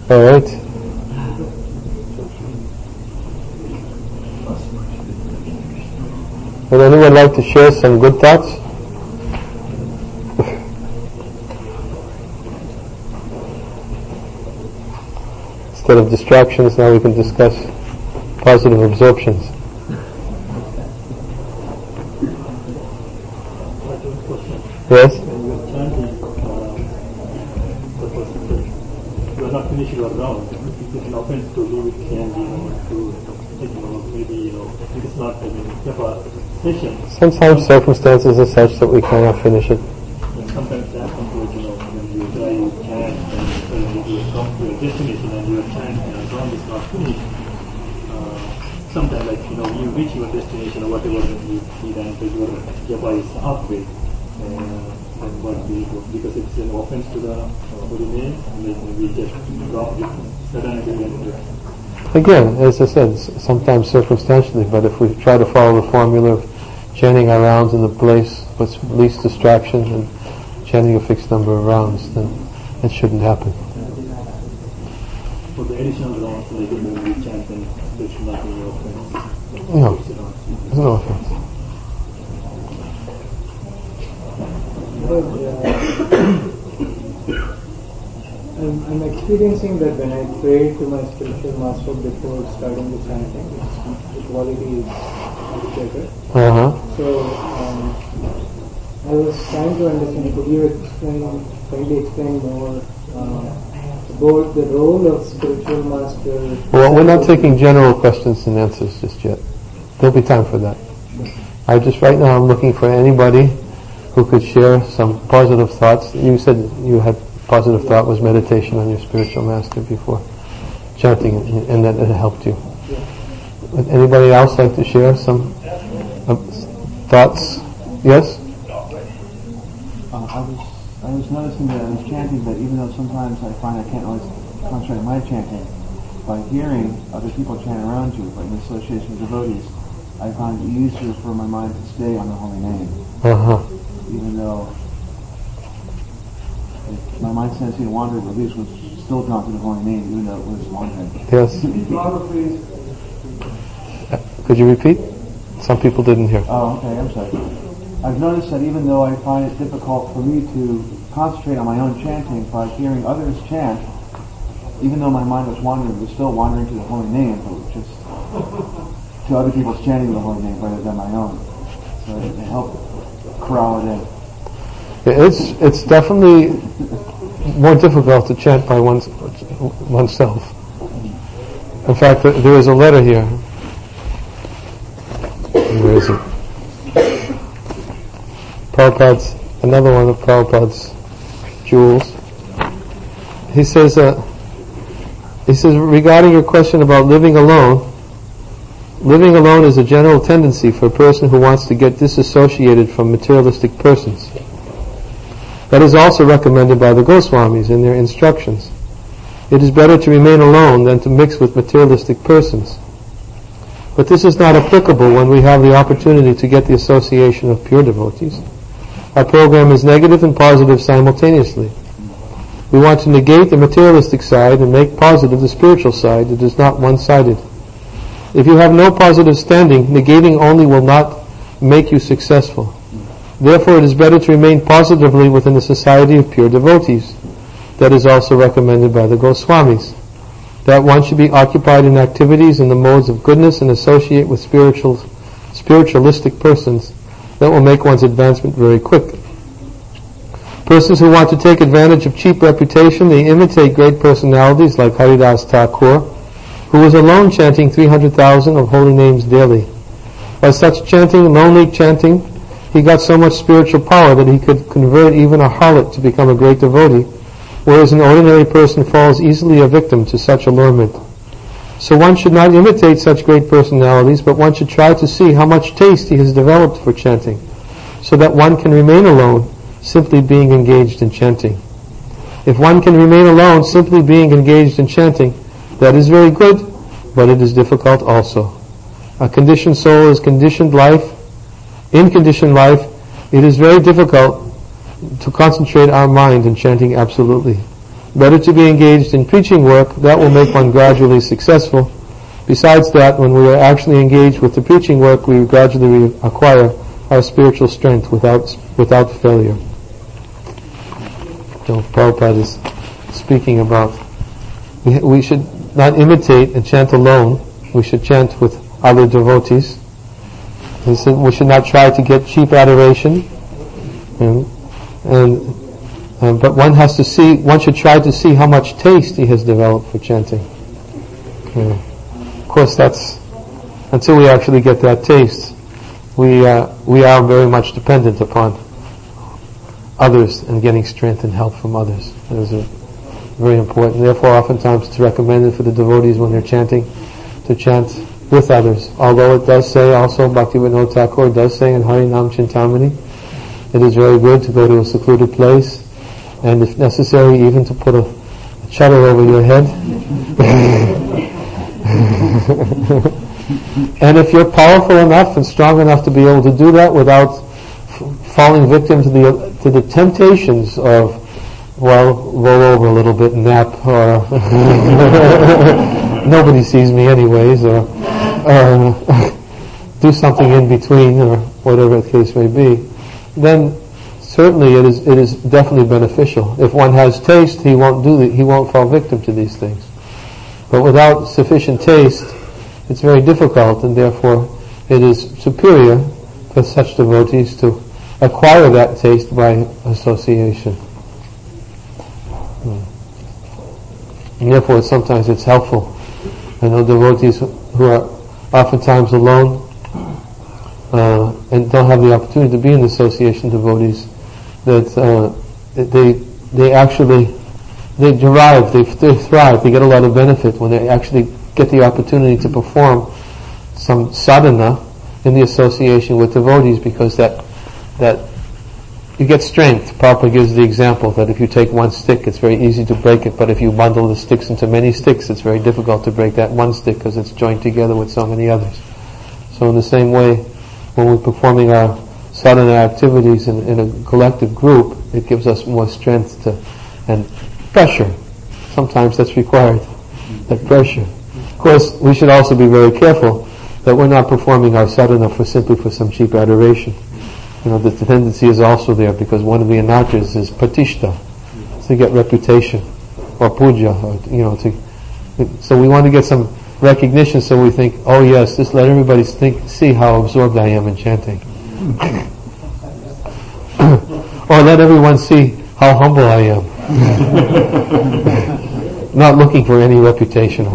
All right. Would anyone like to share some good thoughts? Instead of distractions, now we can discuss positive absorptions. Yes? When you are chanting, you are not finishing your round. It is an offense to leave it candy or to maybe it is not japa session. Sometimes circumstances are such that we cannot finish it. And sometimes that happens when you try to chant and you come to your destination and your chant and your round is not finished. Sometimes you reach your destination or whatever you see and your japa is halfway. And what we do, because it's an offense to the holy name, and we just drop it suddenly. Again, as I said, sometimes circumstantially, but if we try to follow the formula of chanting our rounds in the place with least distraction and chanting a fixed number of rounds, then it shouldn't happen. For the additional rounds, like when we chant, then there should not be any offense. No, there's no offense. I'm experiencing that when I pray to my spiritual master before starting the chanting, the quality is much better. So I was trying to understand, could you kindly explain more about the role of spiritual master? Well, we're not taking general questions and answers just yet. There'll be time for that. Right now I'm looking for anybody who could share some positive thoughts. You said you had positive thought was meditation on your spiritual master before chanting, and that it helped you. Would anybody else like to share some thoughts? Yes? I was noticing that I was chanting, but even though sometimes I find I can't always concentrate on my chanting, by hearing other people chant around you, like in association with devotees, I find it easier for my mind to stay on the holy name. Even though my mind tends to wander, but at least was still drawn to the holy name, even though it was wandering. Yes. Could you repeat? Some people didn't hear. Oh, okay, I'm sorry. I've noticed that even though I find it difficult for me to concentrate on my own chanting by hearing others chant, even though my mind was wandering, it was still wandering to the holy name, but just to other people's chanting the holy name rather than my own. So it helped corral it in. It's definitely more difficult to chant by oneself. In fact, there is a letter here. Where is it? Prabhupada's, another one of Prabhupada's jewels. He says regarding your question about living alone is a general tendency for a person who wants to get disassociated from materialistic persons. That is also recommended by the Goswamis in their instructions. It is better to remain alone than to mix with materialistic persons. But this is not applicable when we have the opportunity to get the association of pure devotees. Our program is negative and positive simultaneously. We want to negate the materialistic side and make positive the spiritual side. It is not one-sided. If you have no positive standing, negating only will not make you successful. Therefore, it is better to remain positively within the society of pure devotees. That is also recommended by the Goswamis. That one should be occupied in activities in the modes of goodness and associate with spiritualistic persons. That will make one's advancement very quick. Persons who want to take advantage of cheap reputation, they imitate great personalities like Haridas Thakur, who was alone chanting 300,000 of holy names daily. By such chanting, lonely chanting, he got so much spiritual power that he could convert even a harlot to become a great devotee, whereas an ordinary person falls easily a victim to such allurement. So one should not imitate such great personalities, but one should try to see how much taste he has developed for chanting, so that one can remain alone, simply being engaged in chanting. If one can remain alone, simply being engaged in chanting, that is very good, but it is difficult also. A conditioned soul is conditioned life. In conditioned life, it is very difficult to concentrate our mind in chanting absolutely. better to be engaged in preaching work. That will make one gradually successful. Besides that, when we are actually engaged with the preaching work, we gradually acquire our spiritual strength without failure. So Prabhupada is speaking about we should not imitate and chant alone. We should chant with other devotees. He said we should not try to get cheap adoration, but one should try to see how much taste he has developed for chanting. Of course, that's until we actually get that taste. We are very much dependent upon others and getting strength and help from others. That is very important. Therefore, oftentimes it's recommended for the devotees when they're chanting to chant with others. Although it does say also, Bhaktivinoda Thakur does say in Harinam Chintamani, it is very good to go to a secluded place, and if necessary, even to put a chadar over your head. And if you're powerful enough and strong enough to be able to do that without falling victim to the temptations of, roll over a little bit and nap, or nobody sees me anyways, or do something in between, or whatever the case may be, then certainly it is definitely beneficial. If one has taste, he won't fall victim to these things. But without sufficient taste, it's very difficult, and therefore it is superior for such devotees to acquire that taste by association. And therefore sometimes it's helpful. I know devotees who are oftentimes alone and don't have the opportunity to be in the association of devotees, that they thrive, they get a lot of benefit when they actually get the opportunity to perform some sadhana in the association with devotees, because that you get strength. Prabhupada gives the example that if you take one stick, it's very easy to break it, but if you bundle the sticks into many sticks, it's very difficult to break that one stick because it's joined together with so many others. So in the same way, when we're performing our sadhana activities in a collective group, it gives us more strength and pressure. Sometimes that's required, that pressure. Of course, we should also be very careful that we're not performing our sadhana simply for some cheap adoration. The tendency is also there, because one of the anarthas is pratishta, to get reputation, or puja, so we want to get some recognition, so we think, oh yes, just let everybody see how absorbed I am in chanting. Or let everyone see how humble I am. Not looking for any reputation.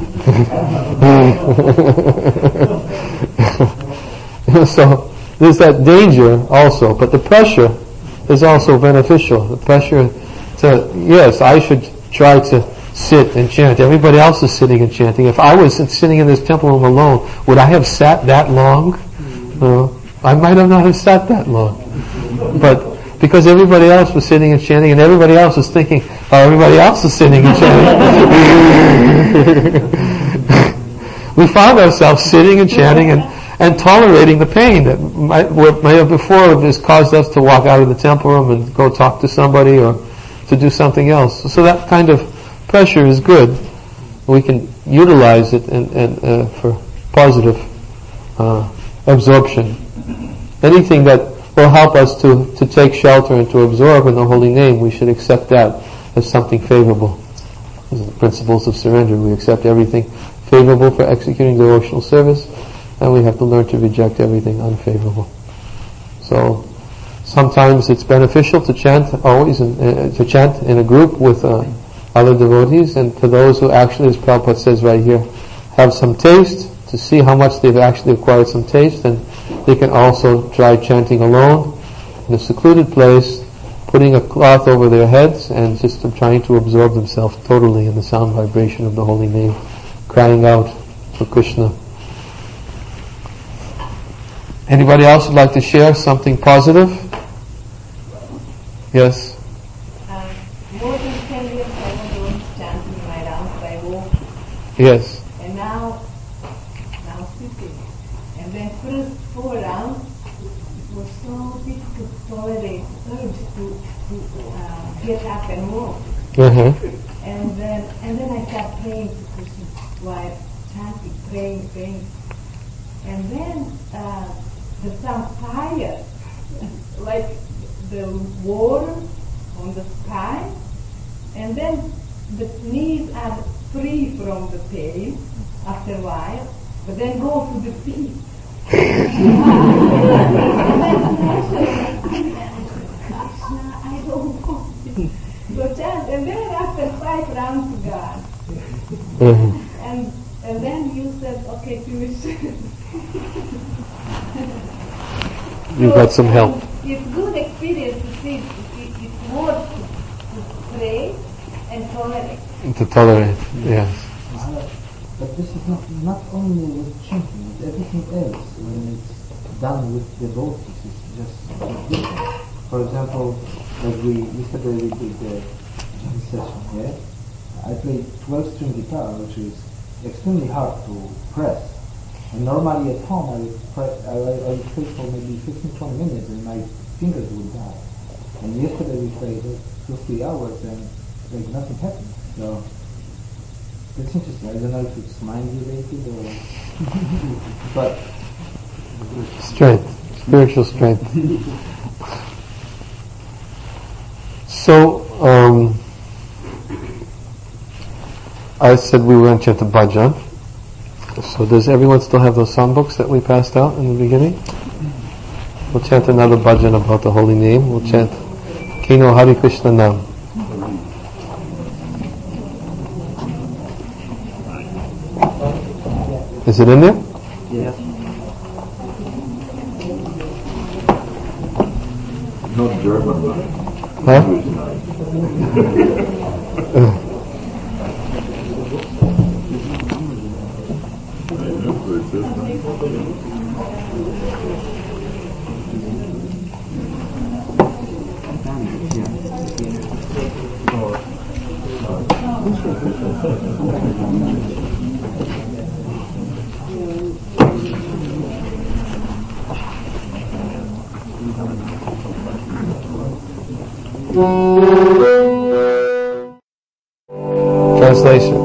So there's that danger also, but the pressure is also beneficial. The pressure to, yes, I should try to sit and chant. Everybody else is sitting and chanting. If I was sitting in this temple room alone, would I have sat that long? I might have not have sat that long. But because everybody else was sitting and chanting, and everybody else was thinking, oh, everybody else is sitting and chanting. We found ourselves sitting and chanting and tolerating the pain that may have before just caused us to walk out of the temple room and go talk to somebody or to do something else. So that kind of pressure is good. We can utilize it and for positive absorption. Anything that will help us to take shelter and to absorb in the holy name, we should accept that as something favorable. These are the principles of surrender. We accept everything favorable for executing devotional service, and we have to learn to reject everything unfavorable. So sometimes it's beneficial to chant to chant in a group with other devotees, and to those who actually, as Prabhupada says right here, have some taste, to see how much they've actually acquired some taste, and they can also try chanting alone in a secluded place, putting a cloth over their heads and just trying to absorb themselves totally in the sound vibration of the holy name, crying out for Krishna. Anybody else would like to share something positive? Yes? More than 10 years I was doing chanting in my rounds by walk. Yes. And now sitting. And then first 4 rounds, it was so difficult to tolerate urge to get up and walk. And then I start praying to Krishna while chanting, praying. And then there's some fire, like the water on the sky, and then the knees are free from the pain after a while, but then go to the feet. And then Krishna, I don't want this. So chant, and then after 5 rounds gone. And then you said, okay, finish. You got some help. It's good experience to see it's worth to pray and tolerate. To tolerate, yes. But this is not only with chanting, it's everything else. When it's done with devotees, it's just different. For example, like yesterday we did the jam session here. I played 12-string guitar, which is extremely hard to press. And normally at home I would play for maybe 15-20 minutes and my fingers would die. And yesterday we played 2-3 hours and like nothing happened. So it's interesting. I don't know if it's mind related or but strength, spiritual strength. So I said we were going to chant the bhajan. So does everyone still have those songbooks that we passed out in the beginning? We'll chant another bhajan about the holy name. We'll chant Kino Hari Krishna Nam. Is it in there? yes. Not German, but Huh? Translation.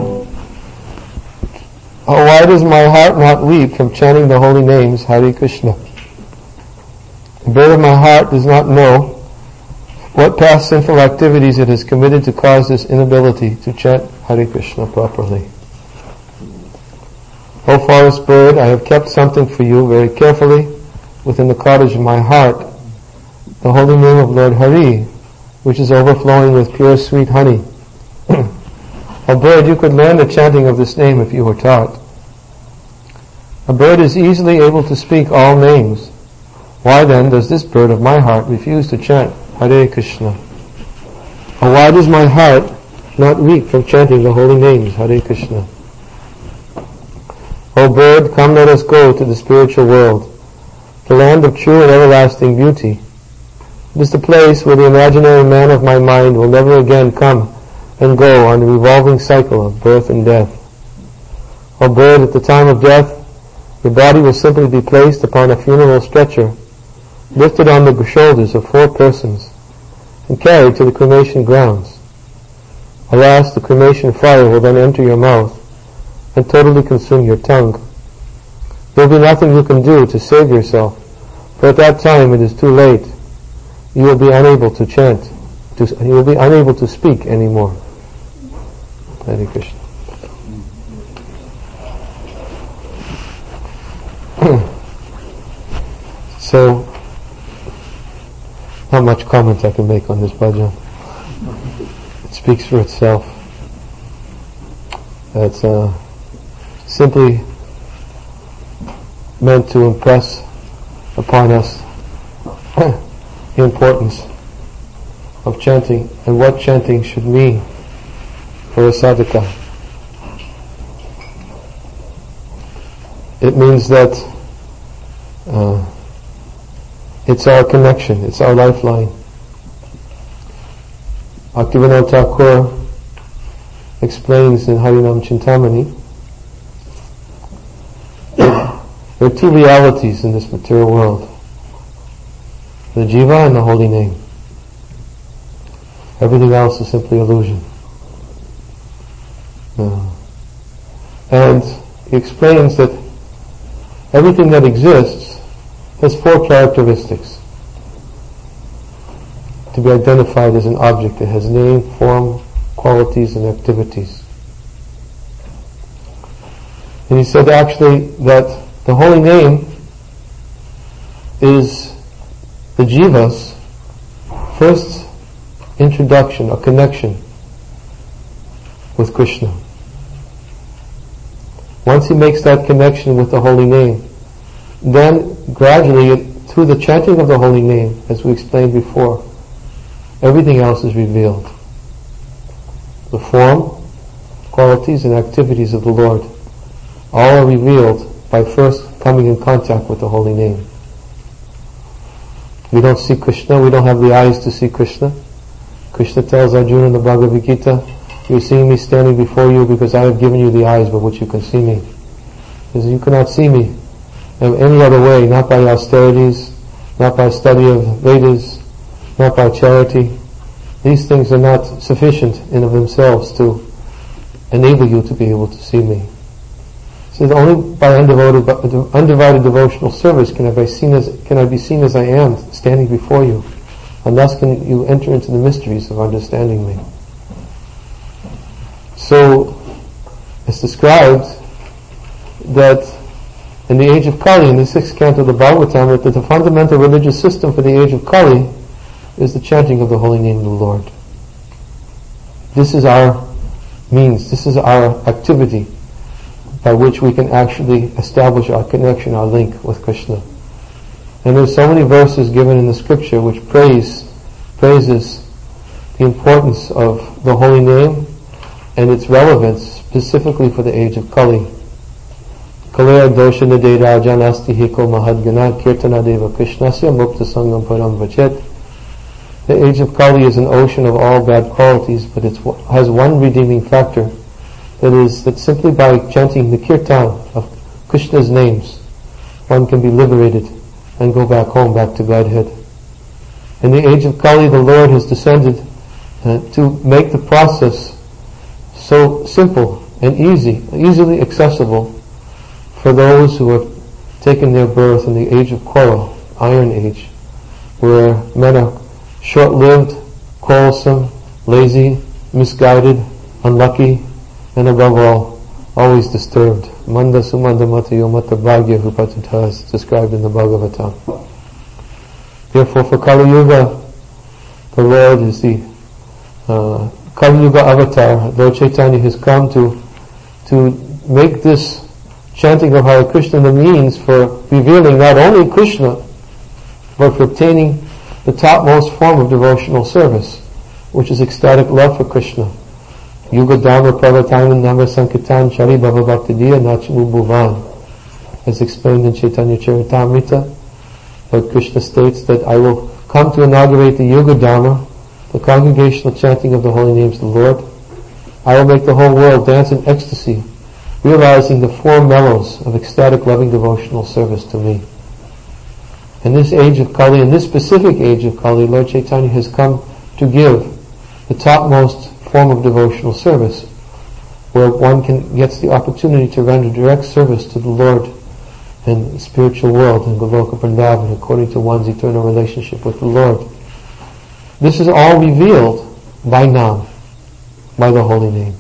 Oh, why does my heart not weep from chanting the holy names Hare Krishna? The bird of my heart does not know what past sinful activities it has committed to cause this inability to chant Hare Krishna properly. O forest bird, I have kept something for you very carefully within the cottage of my heart, the holy name of Lord Hari, which is overflowing with pure sweet honey. O bird, you could learn the chanting of this name if you were taught. A bird is easily able to speak all names. Why then does this bird of my heart refuse to chant Hare Krishna? Or why does my heart not weep from chanting the holy names Hare Krishna? O bird, come let us go to the spiritual world, the land of true and everlasting beauty. It is the place where the imaginary man of my mind will never again come and go on the revolving cycle of birth and death. O bird, at the time of death, your body will simply be placed upon a funeral stretcher, lifted on the shoulders of 4 persons, and carried to the cremation grounds. Alas, the cremation fire will then enter your mouth and totally consume your tongue. There will be nothing you can do to save yourself, for at that time it is too late. You will be unable to chant. You will be unable to speak anymore. Hare Krishna. So, not much comment I can make on this bhajan. It speaks for itself. It's simply meant to impress upon us the importance of chanting and what chanting should mean for a sadhaka. It means that it's our connection, it's our lifeline. Bhaktivinoda Thakur explains in Harinam Chintamani that there are 2 realities in this material world: the jiva and the holy name. Everything else is simply illusion. And he explains that everything that exists has 4 characteristics to be identified as an object. It has name, form, qualities, and activities. And he said actually that the holy name is the jiva's first introduction, a connection with Krishna. Once he makes that connection with the holy name, then gradually, through the chanting of the holy name, as we explained before, everything else is revealed. The form, qualities, and activities of the Lord all are revealed by first coming in contact with the holy name. We don't see Krishna, we don't have the eyes to see Krishna. Krishna tells Arjuna in the Bhagavad Gita, "You're seeing me standing before you because I have given you the eyes by which you can see me." He says, "You cannot see me in any other way, not by austerities, not by study of Vedas, not by charity. These things are not sufficient in of themselves to enable you to be able to see me." He says, "Only by undivided devotional service can I be seen as I am, standing before you, and thus can you enter into the mysteries of understanding me." So, it's described that in the age of Kali, in the 6th canto of the Bhagavatam, that the fundamental religious system for the age of Kali is the chanting of the holy name of the Lord. This is our means, this is our activity by which we can actually establish our connection, our link with Krishna. And there's so many verses given in the scripture which praises the importance of the holy name and its relevance specifically for the age of Kali. Kalaya dosha nade rajan asti hiko mahadgana kirtana deva krishnasya mukta sangam param vachet. The age of Kali is an ocean of all bad qualities, but it has one redeeming factor. That simply by chanting the kirtan of Krishna's names, one can be liberated and go back home, back to Godhead. In the age of Kali, the Lord has descended to make the process so simple and easily accessible for those who have taken their birth in the age of quarrel, Iron Age, where men are short-lived, quarrelsome, lazy, misguided, unlucky, and above all, always disturbed. Manda sumanda mata yomata bhagya hupatita is described in the Bhagavatam. Therefore, for Kali Yuga, the Lord is the Kali Yuga avatar. Lord Chaitanya has come to make this chanting of Hare Krishna the means for revealing not only Krishna, but for obtaining the topmost form of devotional service, which is ecstatic love for Krishna. Yuga Dharma Pravatanam Nama Sankirtan Chari Bhava Bhaktidiya Nachamu Bhuvan. As explained in Chaitanya Charitamrita, Lord Krishna states that I will come to inaugurate the Yuga Dharma, the congregational chanting of the holy names of the Lord. I will make the whole world dance in ecstasy, realizing the 4 mellows of ecstatic loving devotional service to me. In this age of Kali, in this specific age of Kali, Lord Chaitanya has come to give the topmost form of devotional service, where one gets the opportunity to render direct service to the Lord in the spiritual world, in Goloka Vrindavan, according to one's eternal relationship with the Lord. This is all revealed by Nam, by the holy name.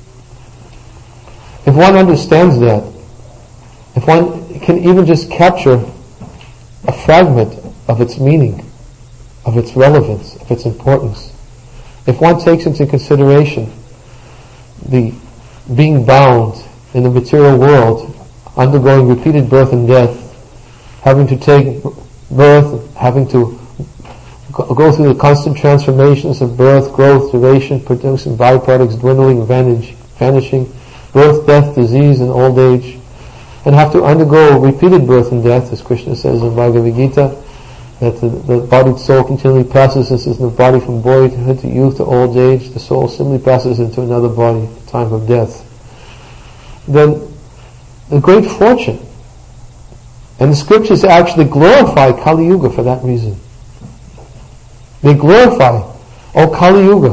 If one understands that, if one can even just capture a fragment of its meaning, of its relevance, of its importance, if one takes into consideration the being bound in the material world, undergoing repeated birth and death, having to take birth, having to go through the constant transformations of birth, growth, duration, producing byproducts, dwindling, vanishing, birth, death, disease, and old age, and have to undergo repeated birth and death, as Krishna says in Bhagavad Gita, that the bodied soul continually passes, this is the body from boyhood to youth to old age, the soul simply passes into another body at the time of death. Then a great fortune. And the scriptures actually glorify Kali Yuga for that reason. They glorify Oh, Kali Yuga.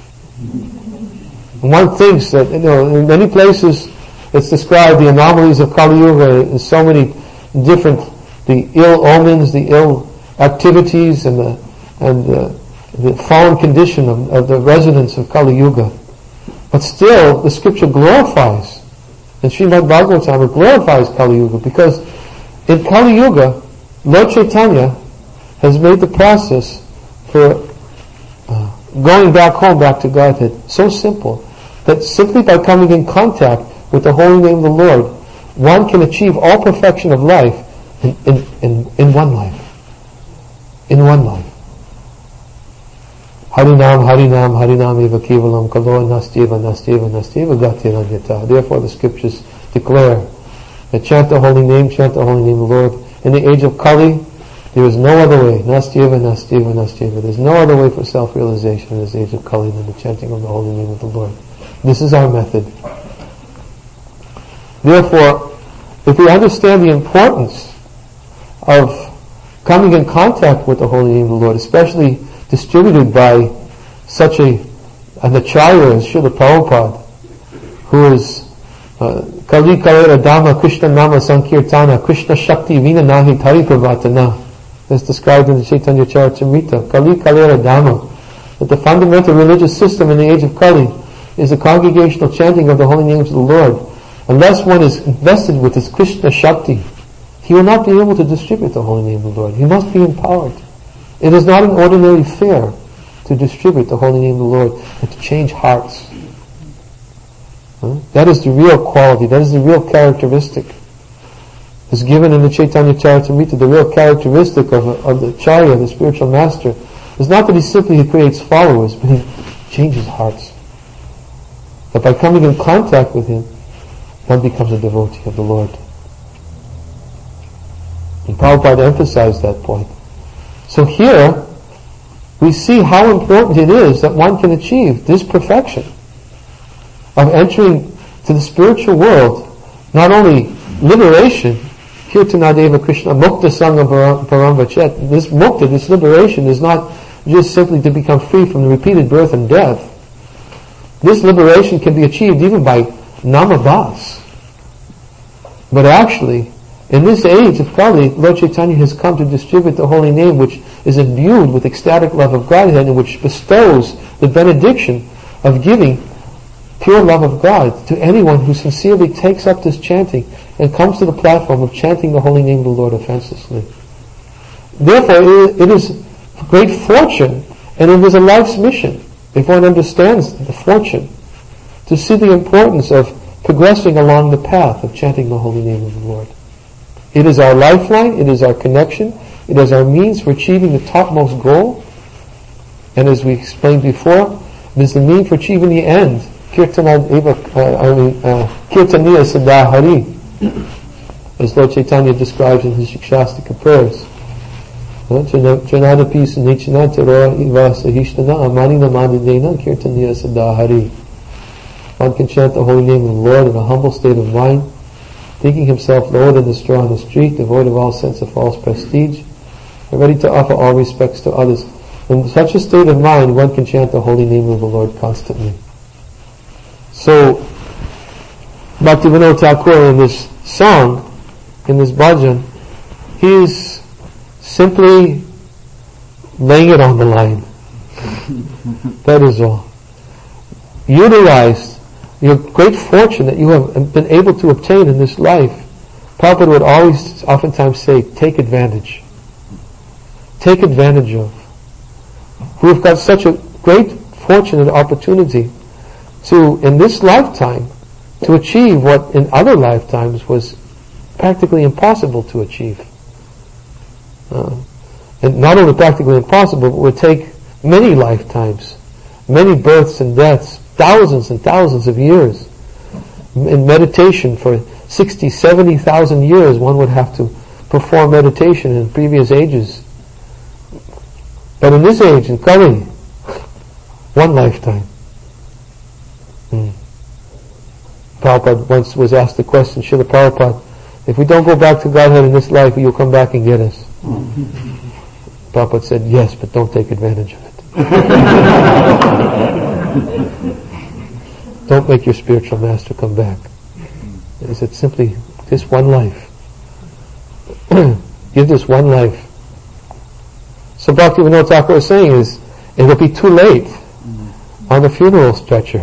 One thinks that, in many places it's described the anomalies of Kali Yuga in so many different, the ill omens, the ill activities, and the fallen condition of the residents of Kali Yuga. But still, the scripture glorifies, and Srimad Bhagavatam glorifies Kali Yuga, because in Kali Yuga, Lord Chaitanya has made the process for going back home, back to Godhead, so simple that simply by coming in contact with the holy name of the Lord, one can achieve all perfection of life in one life. In one life. Harinam, Harinam, Harinam eva kevalam kalo nastyeva nastyeva nastyeva gatiranyata. Therefore the scriptures declare that chant the holy name of the Lord. In the age of Kali, there is no other way. Nastyeva, nastyeva, nastyeva. There's no other way for self-realization in this age of Kali than the chanting of the holy name of the Lord. This is our method. Therefore, if we understand the importance of coming in contact with the holy name of the Lord, especially distributed by such an acharya as Srila Prabhupada, who is Kali Kalera Dhamma Krishna Nama Sankirtana Krishna Shakti Vina Nahi Taripravatana, as described in the Chaitanya Charitamrita. Kali Kalera Dhamma, that the fundamental religious system in the age of Kali is the congregational chanting of the holy names of the Lord. Unless one is invested with this Krishna Shakti, he will not be able to distribute the holy name of the Lord. He must be empowered. It is not an ordinary fare to distribute the holy name of the Lord and to change hearts. That is the real quality, that is the real characteristic. As given in the Chaitanya Charitamrita, the real characteristic of the Acharya, the spiritual master, is not that he simply creates followers, but he changes hearts. That by coming in contact with him, one becomes a devotee of the Lord. And Prabhupada emphasized that point. So here, we see how important it is that one can achieve this perfection of entering to the spiritual world, not only liberation, Kirtanadeva Krishna, Mukta Sangha Paramvachet. This mukta, this liberation, is not just simply to become free from the repeated birth and death. This liberation can be achieved even by namabhas. But actually, in this age of Kali, Lord Chaitanya has come to distribute the holy name, which is imbued with ecstatic love of Godhead and which bestows the benediction of giving pure love of God to anyone who sincerely takes up this chanting and comes to the platform of chanting the holy name of the Lord offenselessly. Therefore, it is great fortune, and it is a life's mission, if one understands the fortune, to see the importance of progressing along the path of chanting the holy name of the Lord. It is our lifeline, it is our connection, it is our means for achieving the topmost goal, and as we explained before, it is the means for achieving the end. Kirtaniya Siddhahari, as Lord Chaitanya describes in his Shikshastika prayers. One can chant the holy name of the Lord in a humble state of mind, thinking himself lower than the straw on the street, devoid of all sense of false prestige, and ready to offer all respects to others. In such a state of mind, one can chant the holy name of the Lord constantly. So, Bhaktivinoda Thakur in this song, in this bhajan, he is simply laying it on the line. That is all. Utilize your great fortune that you have been able to obtain in this life. Prabhupada would oftentimes say, take advantage. Take advantage of. We've got such a great fortune and opportunity to, in this lifetime, to achieve what in other lifetimes was practically impossible to achieve. And not only practically impossible, but would take many lifetimes, many births and deaths, thousands and thousands of years. In meditation for 60, 70,000 years, one would have to perform meditation in previous ages. But in this age, in Kali, one lifetime. Prabhupada once was asked the question, Srila Prabhupada, if we don't go back to Godhead in this life, will you come back and get us? Prabhupada said, yes, but don't take advantage of it. Don't make your spiritual master come back. Is it simply this one life? Give this one life. So Bhaktivinoda Thakur is saying is, it will be too late on the funeral stretcher.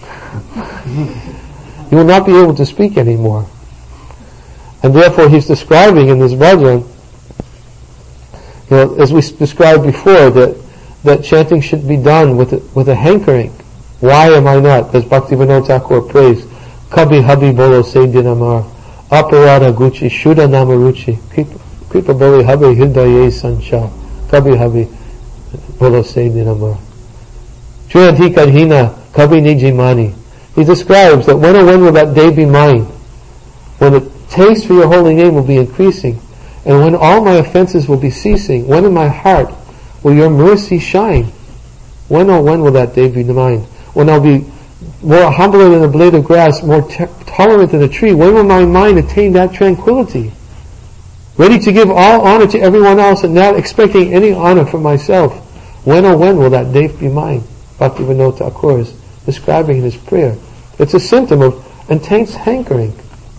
You will not be able to speak anymore. And therefore he's describing in this bhajan, as we described before, that chanting should be done with a hankering. Why am I not? As Bhaktivinoda Thakur prays, Kabhi Habhi Bolo Se Dinamar, Aparada Guchi, Shuddha Namaruchi, Kripa Boli Habhi Hridaye Sancha, Kabhi Habhi Bolo Se Dinamar. Juyadhi Kadhina, Kabhi Nijimani. He describes that when will that day be mine? When the taste for your holy name will be increasing, and when all my offenses will be ceasing, when in my heart will your mercy shine? When will that day be mine? When I'll be more humbler than a blade of grass, more tolerant than a tree, when will my mind attain that tranquility? Ready to give all honor to everyone else and not expecting any honor for myself. When will that day be mine? Bhaktivinoda Thakur is describing in his prayer. It's a symptom of intense hankering.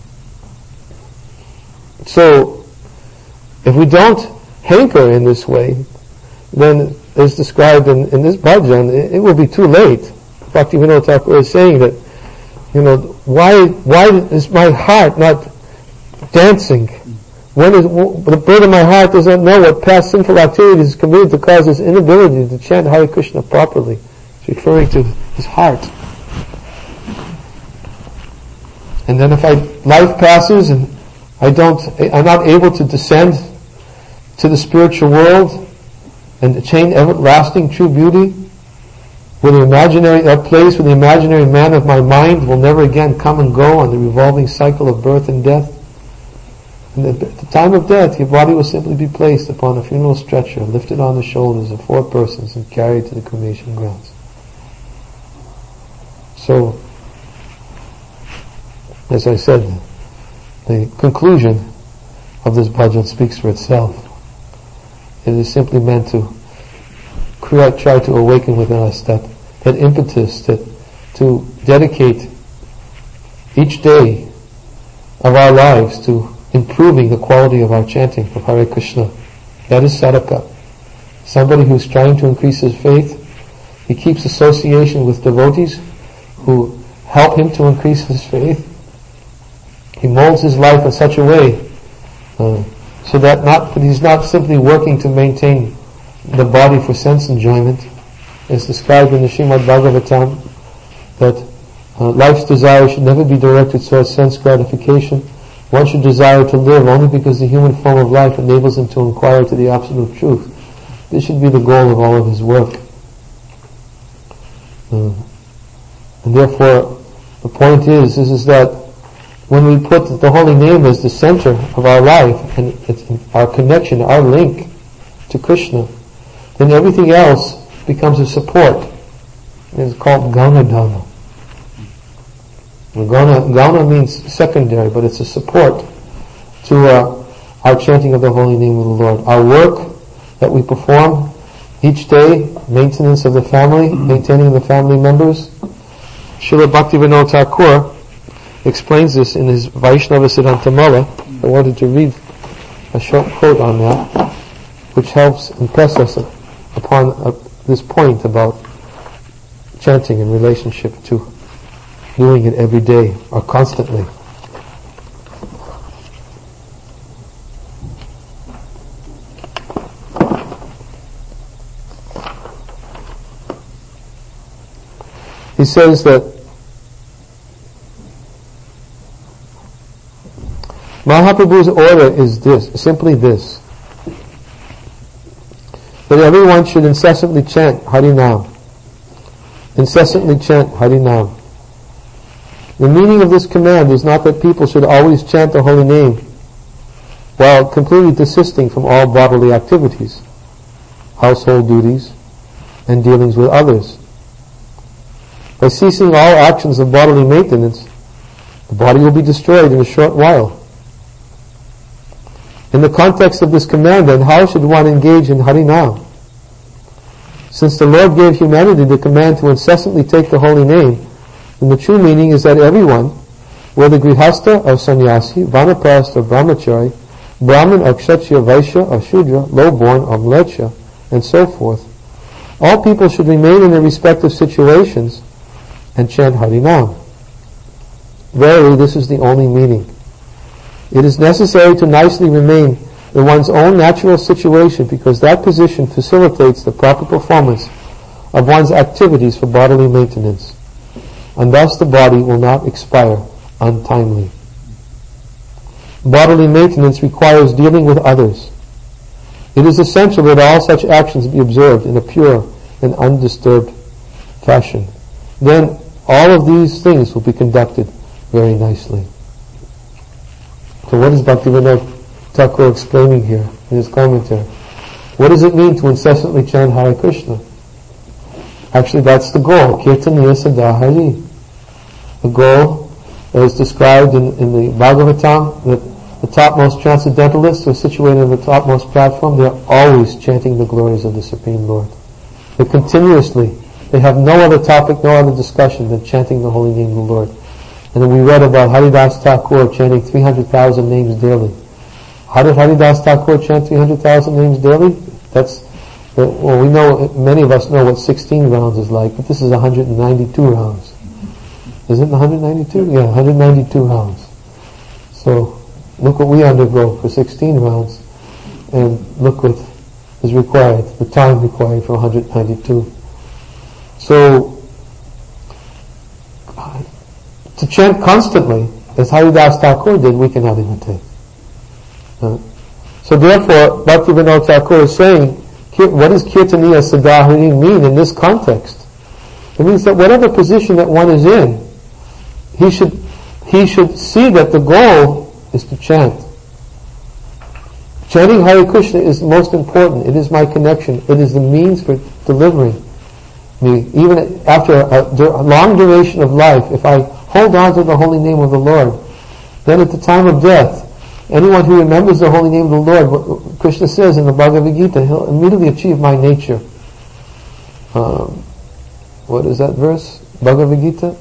So, if we don't hanker in this way, then as described in this bhajan, it will be too late. Bhaktivinoda Thakur is saying that, why is my heart not dancing? When the bird of my heart does not know what past sinful activities is committed to cause his inability to chant Hare Krishna properly. It's referring to his heart. And then if life passes and I'm not able to descend to the spiritual world and attain everlasting true beauty, that place where the imaginary man of my mind will never again come and go on the revolving cycle of birth and death. And at the time of death, your body will simply be placed upon a funeral stretcher, lifted on the shoulders of 4 persons and carried to the cremation grounds. So, as I said, the conclusion of this bhajan speaks for itself. It is simply meant to try to awaken within us that impetus to dedicate each day of our lives to improving the quality of our chanting of Hare Krishna. That is sadhaka. Somebody who's trying to increase his faith, he keeps association with devotees who help him to increase his faith. He molds his life in such a way so that he's not simply working to maintain the body for sense enjoyment. It's described in the Srimad Bhagavatam that life's desire should never be directed towards sense gratification. One should desire to live only because the human form of life enables him to inquire to the absolute truth. This should be the goal of all of his work. And therefore, the point is that when we put the holy name as the center of our life and it's our connection, our link to Krishna, then everything else becomes a support. It's called Gaunadhana. Gauna means secondary, but it's a support to our chanting of the holy name of the Lord. Our work that we perform each day, maintenance of the family, maintaining the family members. Srila Bhaktivinoda Thakur explains this in his Vaishnava Siddhantamala. I wanted to read a short quote on that, which helps impress us upon this point about chanting in relationship to doing it every day or constantly. He says that Mahaprabhu's order is simply this, that everyone should incessantly chant Harinam. Incessantly chant Harinam. The meaning of this command is not that people should always chant the holy name while completely desisting from all bodily activities, household duties, and dealings with others. By ceasing all actions of bodily maintenance, the body will be destroyed in a short while. In the context of this command, then, how should one engage in Harinam? Since the Lord gave humanity the command to incessantly take the holy name, then the true meaning is that everyone, whether grihastha or sannyasi, vanaprastha or brahmachari, brahmin or kshatriya, vaishya or shudra, low-born or mleccha, and so forth, all people should remain in their respective situations and chant Harinam. Verily, this is the only meaning. It is necessary to nicely remain in one's own natural situation because that position facilitates the proper performance of one's activities for bodily maintenance, and thus the body will not expire untimely. Bodily maintenance requires dealing with others. It is essential that all such actions be observed in a pure and undisturbed fashion. Then all of these things will be conducted very nicely. So what is Bhaktivinoda Thakur explaining here in his commentary? What does it mean to incessantly chant Hare Krishna? Actually, that's the goal. Kirtaniya Sada Hari. The goal is described in the Bhagavatam, that the topmost transcendentalists who are situated on the topmost platform, they are always chanting the glories of the Supreme Lord. They continuously, they have no other topic, no other discussion than chanting the holy name of the Lord. And then we read about Haridas Thakur chanting 300,000 names daily. How did Haridas Thakur chant 300,000 names daily? Well, we know, many of us know what 16 rounds is like, but this is 192 rounds. Is it 192? Yeah, 192 rounds. So, look what we undergo for 16 rounds, and look what is required, the time required for 192. So, to chant constantly, as Haridas Thakur did, we cannot imitate. So therefore, Bhaktivinoda Thakur is saying, what does Kirtaniya Sadahari mean in this context? It means that whatever position that one is in, he should see that the goal is to chant. Chanting Hare Krishna is most important. It is my connection. It is the means for delivering me. Even after a long duration of life, if I hold on to the holy name of the Lord, then at the time of death, anyone who remembers the holy name of the Lord, what Krishna says in the Bhagavad Gita, he'll immediately achieve my nature. What is that verse? Bhagavad Gita?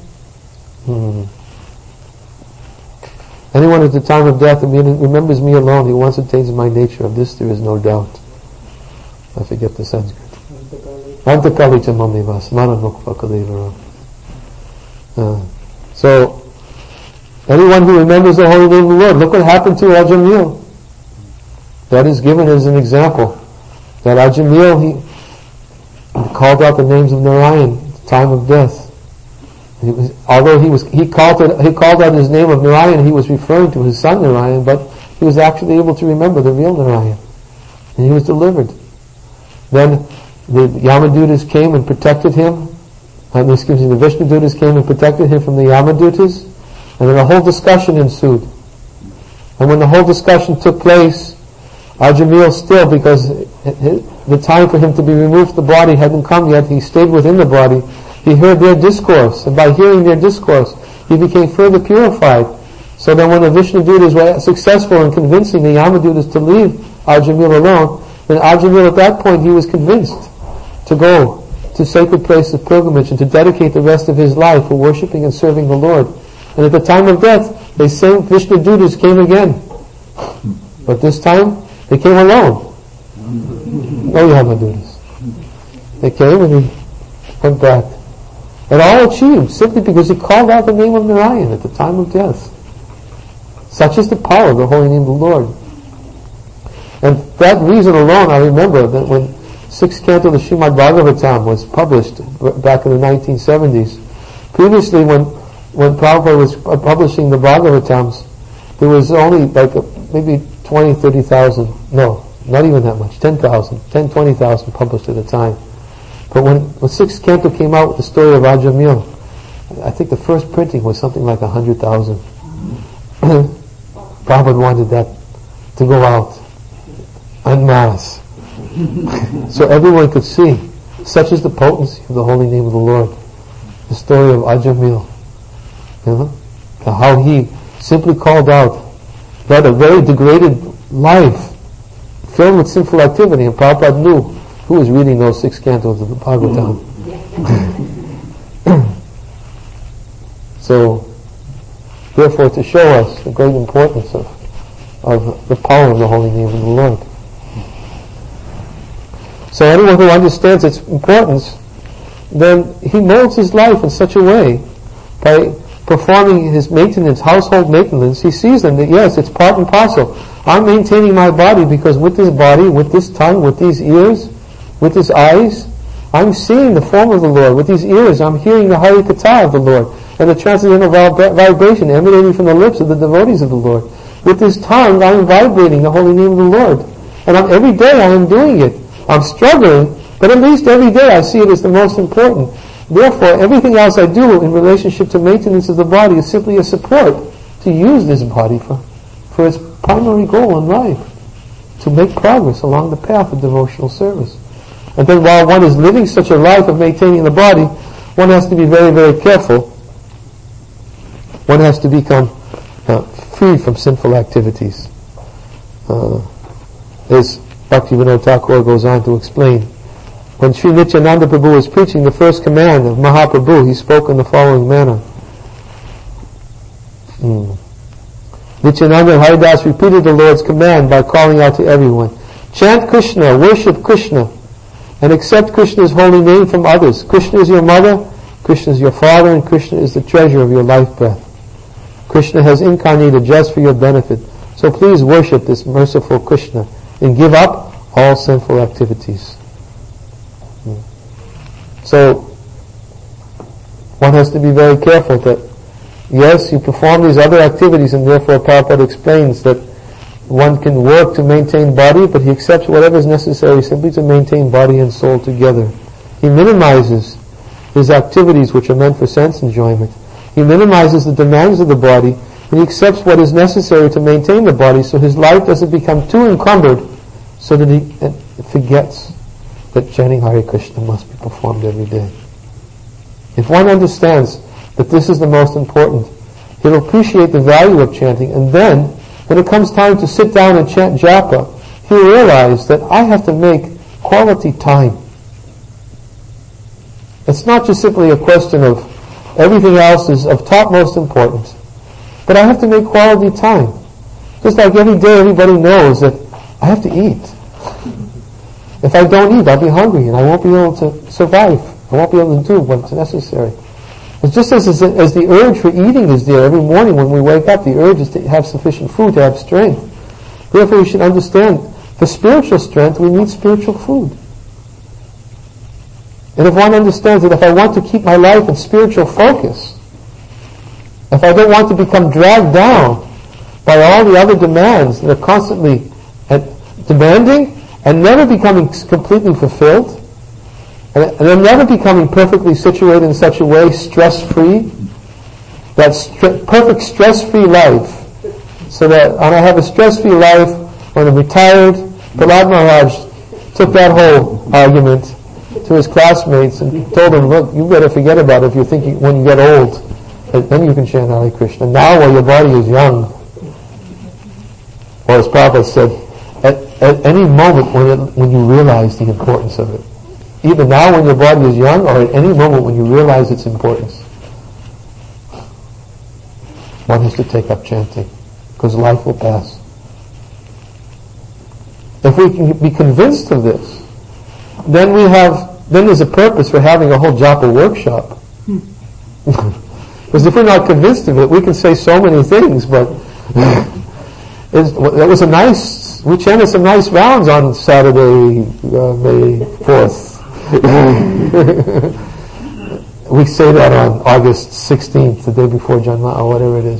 Anyone at the time of death remembers me alone, he once attains my nature. Of this there is no doubt. I forget the Sanskrit. Antakali chamameva smaranokvakalevara. So, anyone who remembers the holy name of the Lord, look what happened to Ajamil. That is given as an example. That Ajamil, he called out the names of Narayan at the time of death. Although he called out his name of Narayan, he was referring to his son Narayan, but he was actually able to remember the real Narayan. And he was delivered. Then the Yamadutas came and protected him. The Vishnudutas came and protected him from the Yamadutas. And then a whole discussion ensued. And when the whole discussion took place, Ajamil still, because the time for him to be removed from the body hadn't come yet, he stayed within the body. He heard their discourse, and by hearing their discourse, he became further purified. So that when the Vishnudutas were successful in convincing the Yamadutas to leave Ajamil alone, then Ajamil at that point, he was convinced to go to sacred place of pilgrimage and to dedicate the rest of his life for worshipping and serving the Lord. And at the time of death, the same Vishnudutas came again. But this time, they came alone. No Yamadutas. They came and he went back. And all achieved simply because he called out the name of Narayan at the time of death. Such is the power of the holy name of the Lord. And for that reason alone, I remember that when 6th canto of the Srimad Bhagavatam was published back in the 1970s, previously when Prabhupada was publishing the Bhagavatams, there was only maybe 20, 30,000, no, not even that much, 10,000, 20,000 published at a time. But when 6th canto came out with the story of Ajamil, I think the first printing was something like 100,000. Prabhupada wanted that to go out en masse. So everyone could see, such is the potency of the holy name of the Lord. The story of Ajamil. How he simply called out that a very degraded life, filled with sinful activity, and Prabhupada knew Who is reading those 6 cantos of the Bhagavatam? So, therefore, to show us the great importance of the power of the holy name of the Lord. So anyone who understands its importance, then he molds his life in such a way, by performing his maintenance, household maintenance, he sees them that yes, it's part and parcel. I'm maintaining my body because with this body, with this tongue, with these ears, with these eyes, I'm seeing the form of the Lord. With these ears, I'm hearing the Hari Katha of the Lord and the transcendental vibration emanating from the lips of the devotees of the Lord. With this tongue, I am vibrating the holy name of the Lord. And every day I am doing it. I'm struggling, but at least every day I see it as the most important. Therefore, everything else I do in relationship to maintenance of the body is simply a support to use this body for its primary goal in life, to make progress along the path of devotional service. And then while one is living such a life of maintaining the body, one has to be very, very careful. One has to become free from sinful activities. As Bhaktivinoda Thakur goes on to explain, when Sri Nityananda Prabhu was preaching the first command of Mahaprabhu, he spoke in the following manner. Nityananda Haridas repeated the Lord's command by calling out to everyone, chant Krishna, worship Krishna, and accept Krishna's holy name from others. Krishna is your mother, Krishna is your father, and Krishna is the treasure of your life breath. Krishna has incarnated just for your benefit, so please worship this merciful Krishna and give up all sinful activities. So, one has to be very careful that, yes, you perform these other activities, and therefore Prabhupada explains that one can work to maintain body, but he accepts whatever is necessary simply to maintain body and soul together. He minimizes his activities which are meant for sense enjoyment. He minimizes the demands of the body, and he accepts what is necessary to maintain the body, so his life doesn't become too encumbered, so that he forgets that chanting Hare Krishna must be performed every day. If one understands that this is the most important, he'll appreciate the value of chanting, and then, when it comes time to sit down and chant japa, he'll realize that I have to make quality time. It's not just simply a question of everything else is of topmost importance, but I have to make quality time. Just like every day everybody knows that I have to eat. If I don't eat, I'll be hungry and I won't be able to survive. I won't be able to do what's necessary. It's just as the urge for eating is there every morning when we wake up, the urge is to have sufficient food to have strength. Therefore we should understand, for spiritual strength we need spiritual food. And if one understands that if I want to keep my life in spiritual focus, if I don't want to become dragged down by all the other demands that are constantly demanding and never becoming completely fulfilled, and then never becoming perfectly situated in such a way, stress-free, that perfect stress-free life, so that when I have a stress-free life, when I'm retired, Prahlad Maharaj took that whole argument to his classmates and told them, look, you better forget about it if you're thinking when you get old, then you can chant Hare Krishna. Now while your body is young, or as Prabhupada said, at any moment when you realize the importance of it, either now when your body is young or at any moment when you realize its importance, one has to take up chanting, because life will pass. If we can be convinced of this, then there's a purpose for having a whole japa workshop. Because if we're not convinced of it, we can say so many things, but we chanted some nice rounds on Saturday, May 4th. We say that on August 16th, the day before Janma, or whatever it is.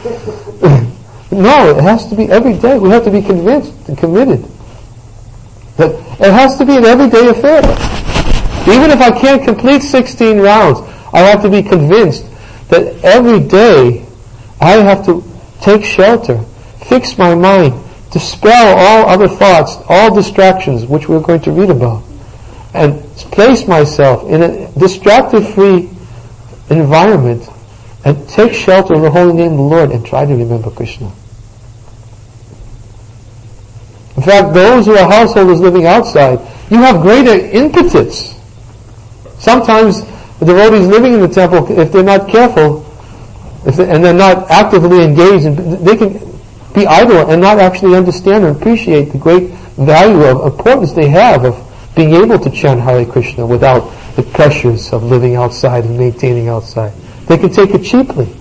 No, it has to be every day. We have to be convinced and committed. That it has to be an everyday affair. Even if I can't complete 16 rounds, I have to be convinced that every day I have to take shelter, fix my mind, dispel all other thoughts, all distractions, which we're going to read about, and place myself in a distracted-free environment and take shelter in the holy name of the Lord and try to remember Krishna. In fact, those who are householders living outside, you have greater impetus. Sometimes the devotees living in the temple, if they're not careful, and they're not actively engaged, they can be idle and not actually understand and appreciate the great value of importance they have of being able to chant Hare Krishna without the pressures of living outside and maintaining outside. They can take it cheaply.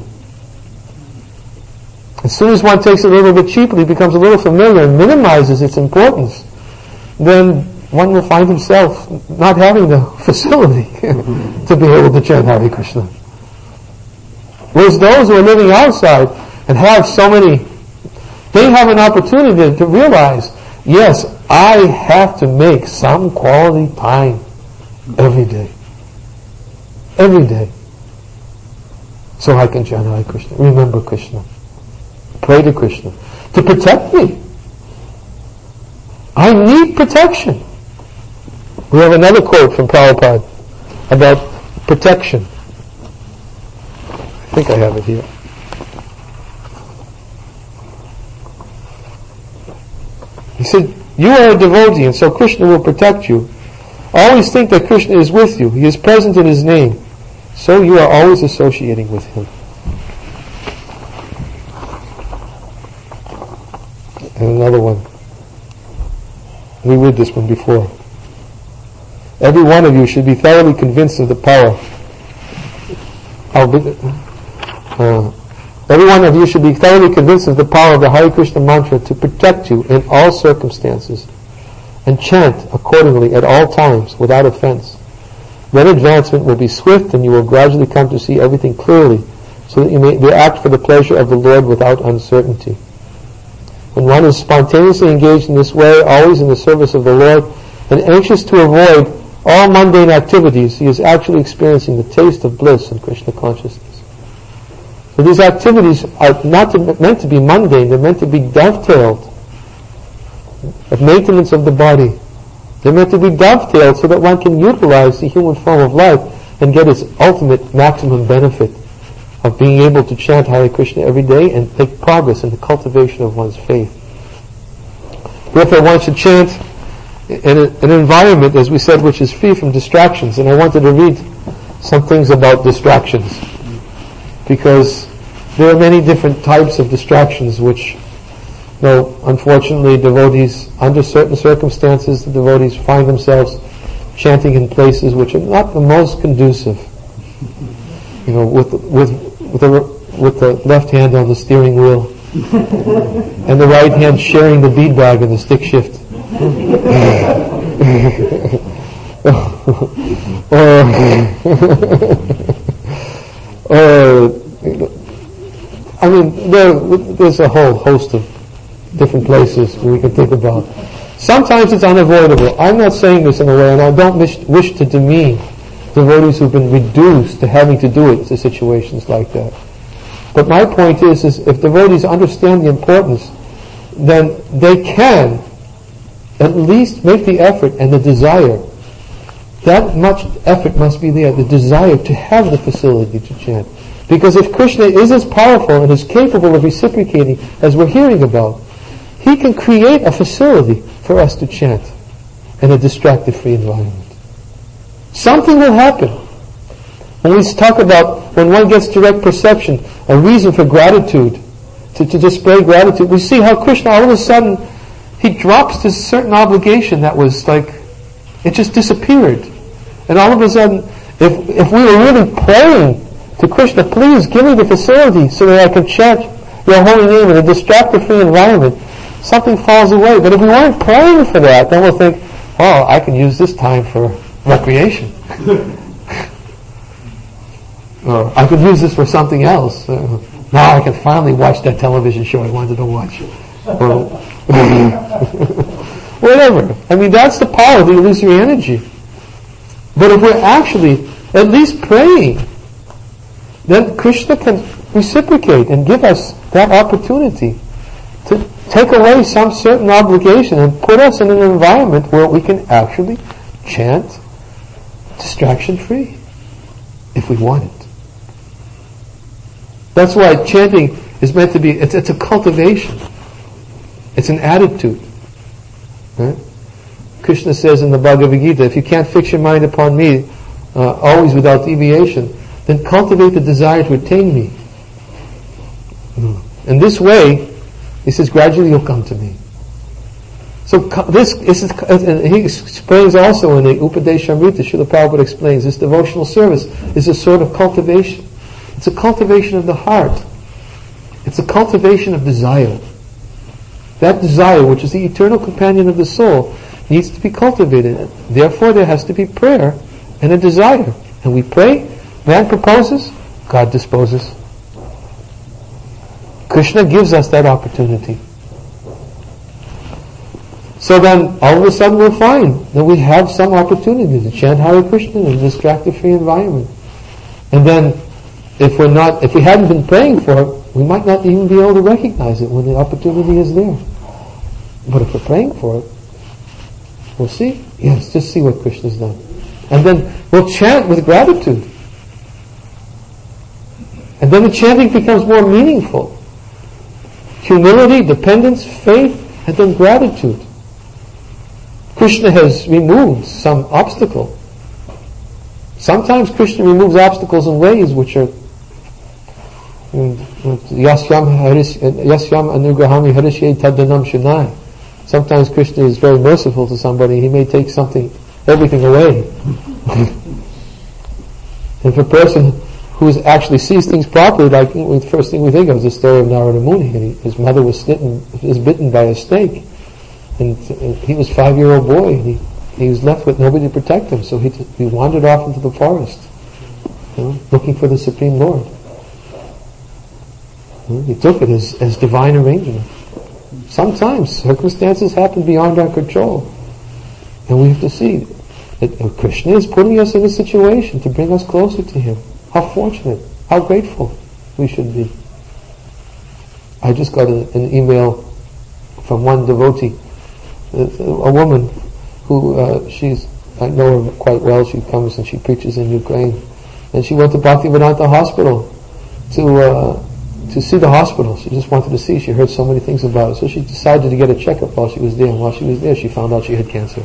As soon as one takes it a little bit cheaply, becomes a little familiar and minimizes its importance, then one will find himself not having the facility to be able to chant Hare Krishna. Whereas those who are living outside and have so many, they have an opportunity to realize, yes, I have to make some quality time every day. Every day. So I can chant Hare Krishna, remember Krishna, pray to Krishna, to protect me. I need protection. We have another quote from Prabhupada about protection. I think I have it here. He said, you are a devotee and so Krishna will protect you. Always think that Krishna is with you. He is present in His name. So you are always associating with Him. And another one. We read this one before. Every one of you should be thoroughly convinced of the power. Every one of you should be thoroughly convinced of the power of the Hare Krishna mantra to protect you in all circumstances, and chant accordingly at all times without offense. Then advancement will be swift, and you will gradually come to see everything clearly, so that you may act for the pleasure of the Lord without uncertainty. When one is spontaneously engaged in this way, always in the service of the Lord, and anxious to avoid all mundane activities, he is actually experiencing the taste of bliss in Krishna consciousness. So these activities are not meant to be mundane, they're meant to be dovetailed. Of maintenance of the body. They're meant to be dovetailed so that one can utilize the human form of life and get its ultimate maximum benefit of being able to chant Hare Krishna every day and make progress in the cultivation of one's faith. Therefore one should chant in an environment, as we said, which is free from distractions. And I wanted to read some things about distractions, because there are many different types of distractions which, unfortunately, devotees, under certain circumstances, the devotees find themselves chanting in places which are not the most conducive. With the left hand on the steering wheel and the right hand sharing the bead bag and the stick shift. There's a whole host of different places we can think about. Sometimes it's unavoidable. I'm not saying this in a way, and I don't wish to demean devotees who've been reduced to having to do it to situations like that. But my point is if devotees understand the importance, then they can at least make the effort and the desire. That much effort must be there, the desire to have the facility to chant. Because if Krishna is as powerful and as capable of reciprocating as we're hearing about, He can create a facility for us to chant in a distracted-free environment. Something will happen. When we talk about when one gets direct perception, a reason for gratitude, to display gratitude, we see how Krishna all of a sudden, He drops this certain obligation that was like, it just disappeared. And all of a sudden, if we were really praying to Krishna, please give me the facility so that I can chant Your holy name in a distracted-free environment, something falls away. But if we weren't praying for that, then we'll think, I can use this time for recreation. Or I could use this for something else. Now I can finally watch that television show I wanted to watch. Whatever. That's the power of the illusory energy. But if we're actually at least praying, then Krishna can reciprocate and give us that opportunity to take away some certain obligation and put us in an environment where we can actually chant distraction-free, if we want it. That's why chanting is meant to be, it's a cultivation. It's an attitude. Right? Krishna says in the Bhagavad Gita, if you can't fix your mind upon me, always without deviation, then cultivate the desire to attain me. In this way, he says, gradually you'll come to me. So this is, and he explains also in the Upadeshamrita, Srila Prabhupada explains, this devotional service is a sort of cultivation. It's a cultivation of the heart. It's a cultivation of desire. That desire, which is the eternal companion of the soul, needs to be cultivated. Therefore, there has to be prayer and a desire. And we pray, man proposes, God disposes. Krishna gives us that opportunity. So then, all of a sudden we'll find that we have some opportunity to chant Hare Krishna in a distracted-free environment. And then, if we hadn't been praying for it, we might not even be able to recognize it when the opportunity is there. But if we're praying for it, we'll see. Yes, just see what Krishna's done. And then we'll chant with gratitude. And then the chanting becomes more meaningful. Humility, dependence, faith, and then gratitude. Krishna has removed some obstacle. Sometimes Krishna removes obstacles in ways which are Yasyam anugrahami harishyai taddanam shanai. Sometimes Krishna is very merciful to somebody. He may take everything away. And for a person who actually sees things properly, like the first thing we think of is the story of Narada Muni. And his mother was bitten by a snake. And he was a 5-year-old boy, and he was left with nobody to protect him, so he wandered off into the forest, looking for the Supreme Lord. He took it as divine arrangement. Sometimes circumstances happen beyond our control, and we have to see that Krishna is putting us in a situation to bring us closer to Him. How fortunate, how grateful we should be. I just got an email from one devotee, a woman who I know her quite well. She comes and she preaches in Ukraine, and she went to Bhaktivedanta Hospital to see the hospital. She just wanted to see. She heard so many things about it, so she decided to get a checkup while she was there. And while she was there, she found out she had cancer,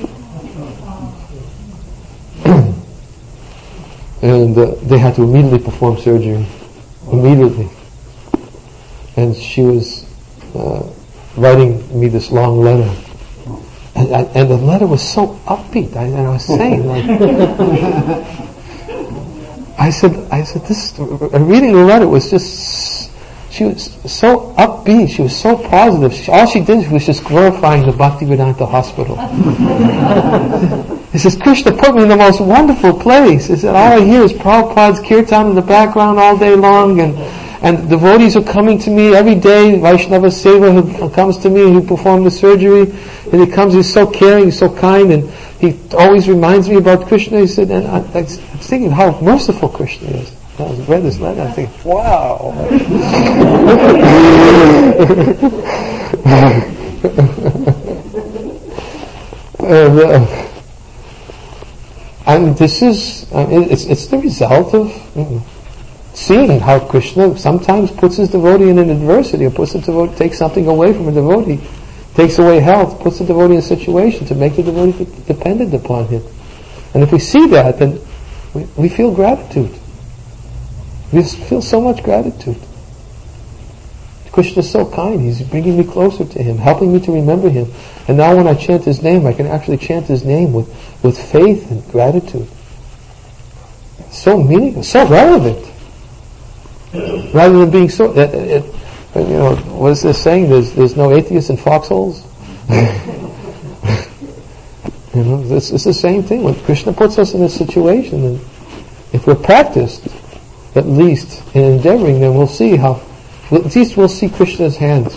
and they had to immediately perform surgery, immediately. And she was writing me this long letter. And the letter was so upbeat. I was saying, I said, reading the letter was just, she was so upbeat, she was so positive. All she did was just glorifying the Bhaktivedanta Hospital. He says, Krishna put me in the most wonderful place. He said, all I hear is Prabhupada's kirtan in the background all day long, and devotees are coming to me every day. Vaishnava Seva who comes to me, who performed the surgery, and he comes, he's so caring, he's so kind, and he always reminds me about Krishna. He said, and I was thinking how merciful Krishna is. I read this letter, I think, wow. And this is, it's the result of seeing how Krishna sometimes puts his devotee in an adversity, or takes something away from a devotee, takes away health, puts the devotee in a situation to make the devotee dependent upon him. And if we see that, then we feel gratitude. We feel so much gratitude. Krishna is so kind. He's bringing me closer to Him, helping me to remember Him. And now when I chant His name, I can actually chant His name with faith and gratitude. It's so meaningful, so relevant. Rather than being so, what is this saying? There's no atheists in foxholes. It's the same thing. When Krishna puts us in a situation, and if we're practiced, at least in endeavoring, then we'll see we'll see Krishna's hand.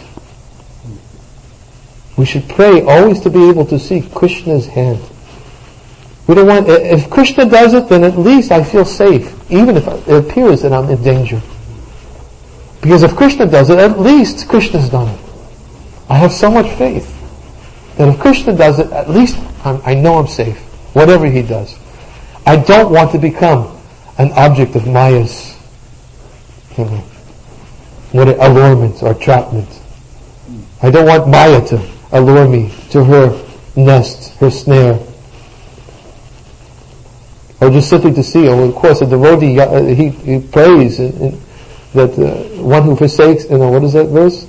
We should pray always to be able to see Krishna's hand. We don't want, if Krishna does it, then at least I feel safe, even if it appears that I'm in danger. Because if Krishna does it, at least Krishna's done it. I have so much faith that if Krishna does it, at least I know I'm safe, whatever he does. I don't want to become an object of Maya's allurement or entrapment. I don't want Maya to allure me to her nest, her snare. Or just simply to see, of course, a devotee, he prays that one who forsakes, what is that verse?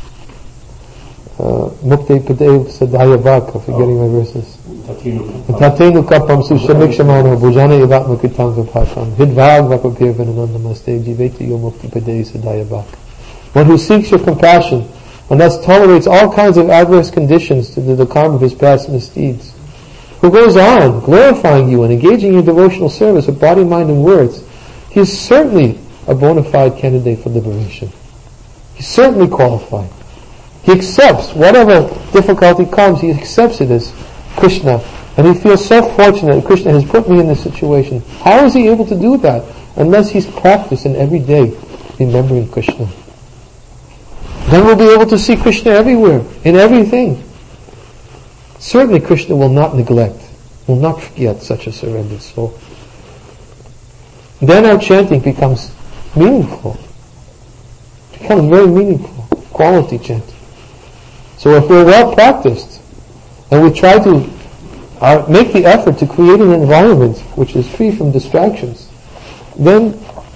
Mukte Padev Sadhya Vaka, forgetting my verses. Tatenu Kapam Sushamikshamano Bhujana Ivatma Kitam Vipakam Hidvag Vapapir Vinanandamaste Jiveti Yo Mukti Padev Sadhya Vaka. One who seeks your compassion and thus tolerates all kinds of adverse conditions to the karma of his past misdeeds, who goes on glorifying you and engaging in devotional service of body, mind, and words, he is certainly a bona fide candidate for liberation. He's certainly qualified. He accepts whatever difficulty comes, he accepts it as Krishna, and he feels so fortunate that Krishna has put me in this situation. How is he able to do that? Unless he's practicing every day remembering Krishna. Then we'll be able to see Krishna everywhere, in everything. Certainly Krishna will not neglect, will not forget such a surrendered soul. Then our chanting becomes meaningful. It becomes very meaningful, quality chanting. So if we're well practiced, and we try to make the effort to create an environment which is free from distractions, then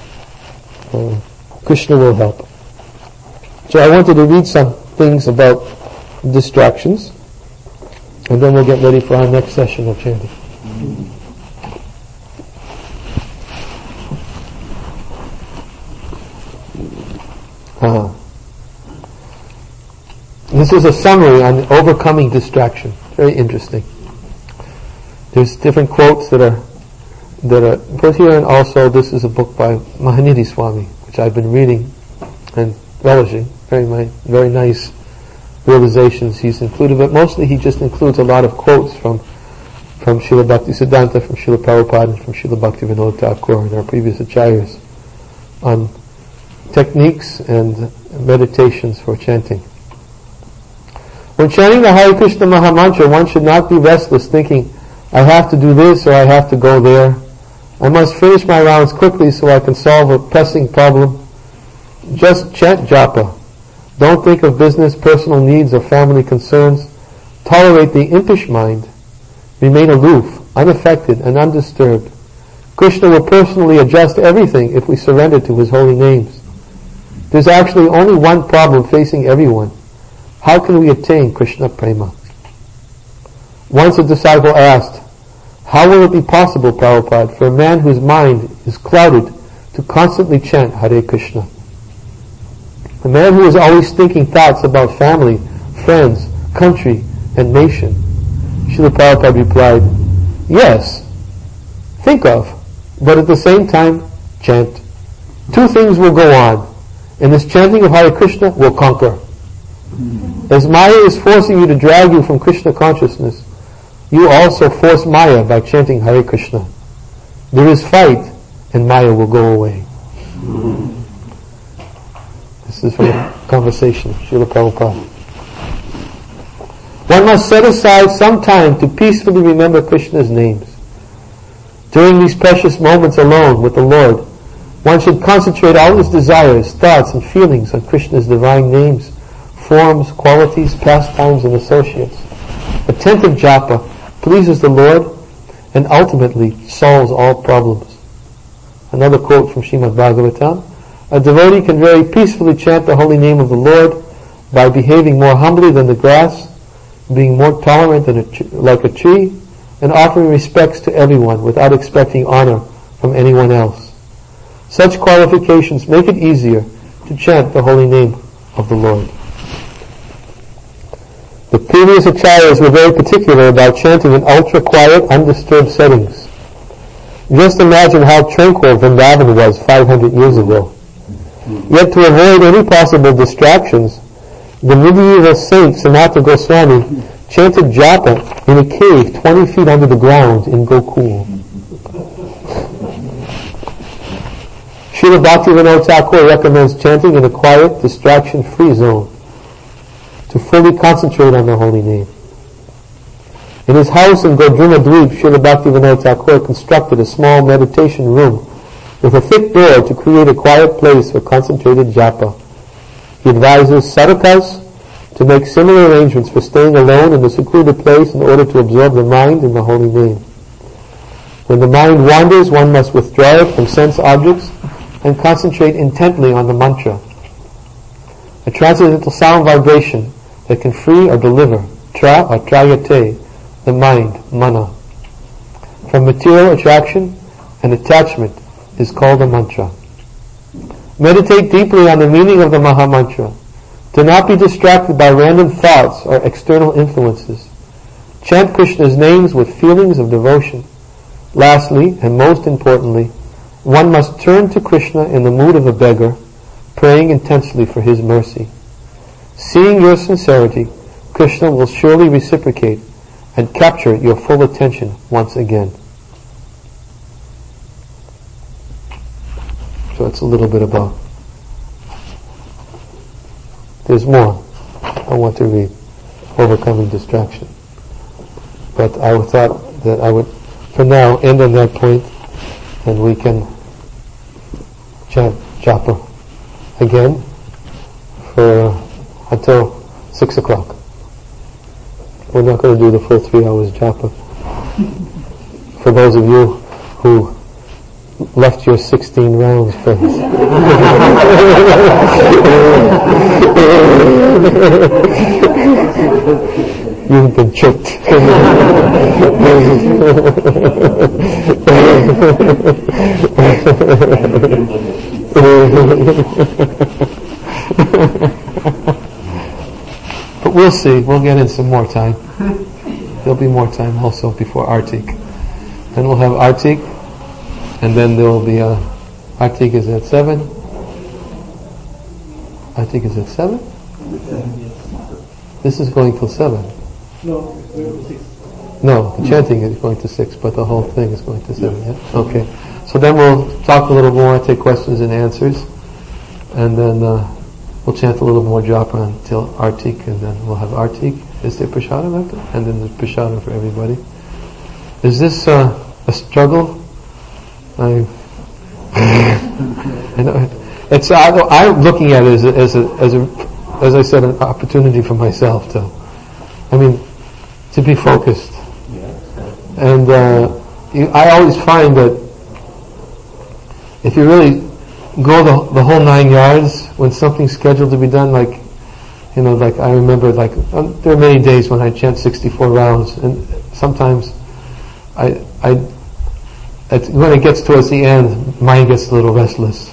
Krishna will help. So I wanted to read some things about distractions, and then we'll get ready for our next session of chanting. This is a summary on overcoming distraction. Very interesting. There's different quotes that are put here, and also this is a book by Mahanidhi Swami, which I've been reading and relishing. Very nice realizations he's included, but mostly he just includes a lot of quotes from Srila Bhaktisiddhanta, from Srila Prabhupada, and from Srila Bhaktivinoda Thakur and our previous acharyas on techniques and meditations for chanting. When chanting the Hare Krishna Mahamantra, one should not be restless thinking, I have to do this or I have to go there. I must finish my rounds quickly so I can solve a pressing problem. Just chant japa. Don't think of business, personal needs, or family concerns. Tolerate the impish mind. Remain aloof, unaffected, and undisturbed. Krishna will personally adjust everything if we surrender to his holy names. There's actually only one problem facing everyone. How can we attain Krishna Prema? Once a disciple asked, how will it be possible, Prabhupada, for a man whose mind is clouded to constantly chant Hare Krishna? A man who is always thinking thoughts about family, friends, country, and nation. Srila Prabhupada replied, yes, think of, but at the same time, chant. Two things will go on, and this chanting of Hare Krishna will conquer. As Maya is forcing you to drag you from Krishna consciousness, you also force Maya by chanting Hare Krishna. There is fight, and Maya will go away. This is from a conversation of Srila Prabhupada. One must set aside some time to peacefully remember Krishna's names. During these precious moments alone with the Lord, one should concentrate all his desires, thoughts, and feelings on Krishna's divine names, forms, qualities, pastimes, and associates. Attentive japa pleases the Lord and ultimately solves all problems. Another quote from Srimad Bhagavatam, a devotee can very peacefully chant the holy name of the Lord by behaving more humbly than the grass, being more tolerant than like a tree, and offering respects to everyone without expecting honor from anyone else. Such qualifications make it easier to chant the holy name of the Lord. The previous acharyas were very particular about chanting in ultra-quiet, undisturbed settings. Just imagine how tranquil Vrindavan was 500 years ago. Yet to avoid any possible distractions, the medieval saint Sanatana Goswami chanted japa in a cave 20 feet under the ground in Gokul. Srila Bhaktivinoda Thakur recommends chanting in a quiet, distraction-free zone to fully concentrate on the holy name. In his house in Godruma Dweep, Srila Bhaktivinoda Thakur constructed a small meditation room with a thick door to create a quiet place for concentrated japa. He advises sadhakas to make similar arrangements for staying alone in a secluded place in order to absorb the mind in the holy name. When the mind wanders, one must withdraw it from sense objects and concentrate intently on the mantra, a transcendental sound vibration that can free or deliver, tra or trayate, the mind, mana, from material attraction and attachment is called a mantra. Meditate deeply on the meaning of the Maha Mantra. Do not be distracted by random thoughts or external influences. Chant Krishna's names with feelings of devotion. Lastly, and most importantly, one must turn to Krishna in the mood of a beggar, praying intensely for his mercy. Seeing your sincerity, Krishna will surely reciprocate and capture your full attention once again. So it's a little bit about. There's more I want to read, overcoming distraction. But I thought that I would, for now, end on that point, and we can chant japa again until 6 o'clock. We're not going to do the full 3 hours japa. For those of you who left your 16 rounds first. You've been tricked. But we'll see. We'll get in some more time. There'll be more time also before Artik. Then we'll have Artik. And then there will be Artik is at 7. Artik is at 7? This is going till 7. No, 6. No, the chanting is going to 6, but the whole thing is going to 7, yeah? Okay. So then we'll talk a little more, take questions and answers, and then we'll chant a little more japa until Artik, and then we'll have Artik. Is there prasadam after? And then there's prasadam for everybody. Is this a struggle? I'm looking at it as I said, an opportunity for myself to be focused. And I always find that if you really go the whole 9 yards when something's scheduled to be done, like I remember, there are many days when I chant 64 rounds, and sometimes when it gets towards the end, mind gets a little restless.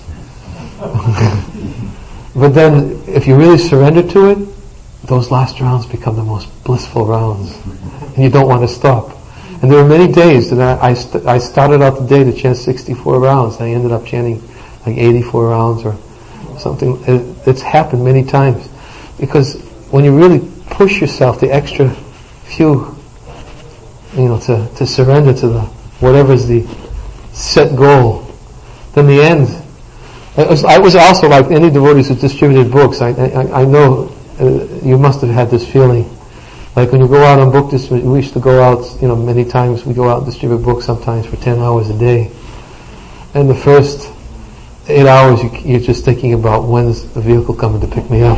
But then, if you really surrender to it, those last rounds become the most blissful rounds, and you don't want to stop. And there were many days that I started out the day to chant 64 rounds, and I ended up chanting like 84 rounds or something. It's happened many times, because when you really push yourself the extra few, to surrender to whatever's the set goal, then the end. I was also like any devotees who distributed books. I know you must have had this feeling. Like when you go out on book distribution, we used to go out, many times we go out and distribute books sometimes for 10 hours a day. And the first 8 hours you're just thinking about when's the vehicle coming to pick me up.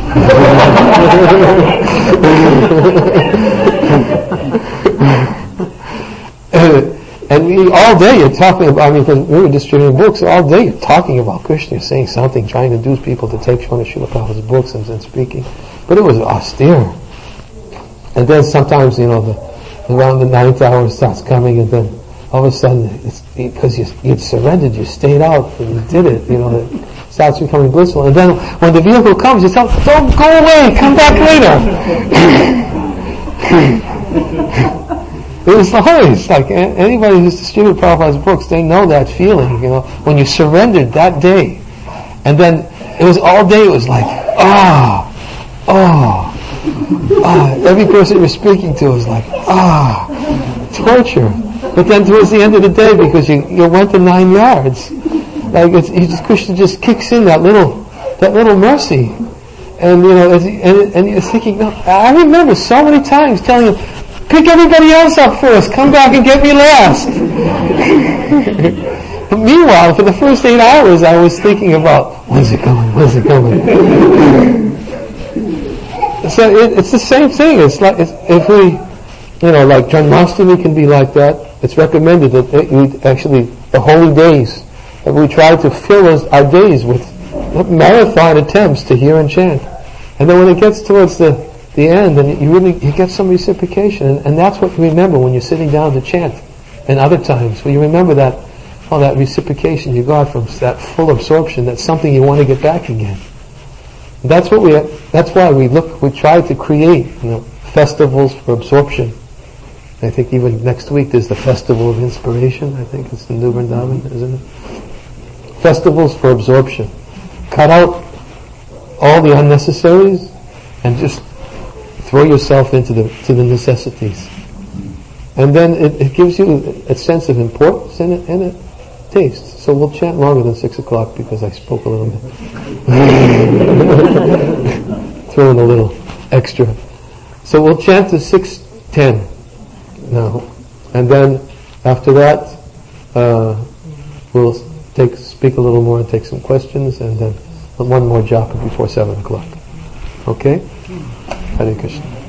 And all day you're talking about, because we were distributing books, all day you're talking about Krishna, you're saying something, trying to induce people to take Srila Prabhupada's books and speaking. But it was austere. And then sometimes, around the 9th hour starts coming, and then all of a sudden, it's because you'd surrendered, you stayed out, and you did it, it starts becoming blissful. And then when the vehicle comes, you tell them, don't go away, come back later. It was always like anybody who's distributed Prabhupada's books, they know that feeling, when you surrendered that day. And then it was all day, it was like, every person you're speaking to was like, torture. But then towards the end of the day, because you went the 9 yards, Krishna just kicks in that little mercy. And, and you're thinking, I remember so many times telling him, pick everybody else up first. Come back and get me last. But meanwhile, for the first 8 hours, I was thinking about, when's it coming? When's it coming? So it's the same thing. It's like if we, like Janmashtami can be like that. It's recommended that we actually the holy days that we try to fill our days with marathon attempts to hear and chant, and then when it gets towards the end, and you get some reciprocation, and that's what you remember when you're sitting down to chant. And other times, when you remember that reciprocation you got from that full absorption, that's something you want to get back again. That's why we try to create, festivals for absorption. I think even next week there's the Festival of Inspiration. I think it's in New Vrindavan, isn't it? Festivals for absorption. Cut out all the unnecessaries and just throw yourself into the necessities. And then it gives you a sense of importance and it tastes. So we'll chant longer than 6 o'clock because I spoke a little bit. Throw in a little extra. So we'll chant to 6:10 now. And then after that, we'll speak a little more and take some questions, and then one more japa before 7 o'clock. Okay? Hare Krishna.